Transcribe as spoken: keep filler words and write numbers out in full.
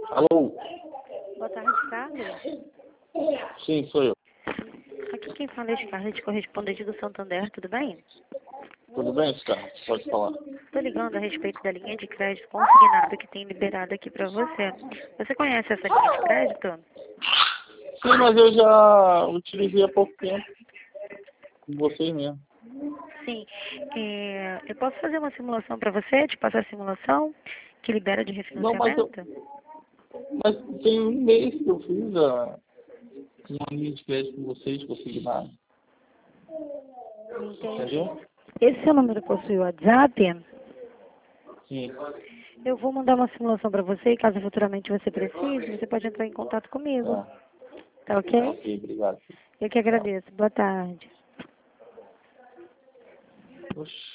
Alô? Boa tarde, Carlos. Sim, sou eu. Aqui quem fala é Scarlett, correspondente do Santander, tudo bem? Tudo bem, Scar? Pode falar. Estou ligando a respeito da linha de crédito consignado que tem liberado aqui para você. Você conhece essa linha de crédito? Sim, mas eu já utilizei há pouco tempo. Com vocês mesmo. Sim. É, eu posso fazer uma simulação para você, te passar a simulação que libera de Não, mas eu, refinanciamento? mas tem um mês que eu fiz a, uma linha de crédito com vocês, consignado. Entendi. Entendeu? Esse seu número possui o WhatsApp? Sim. Eu vou mandar uma simulação para você e caso futuramente você precise, você pode entrar em contato comigo. Tá. Tá Tá, ok? ok, obrigado. Eu que Tchau. agradeço. Boa tarde. Oxi.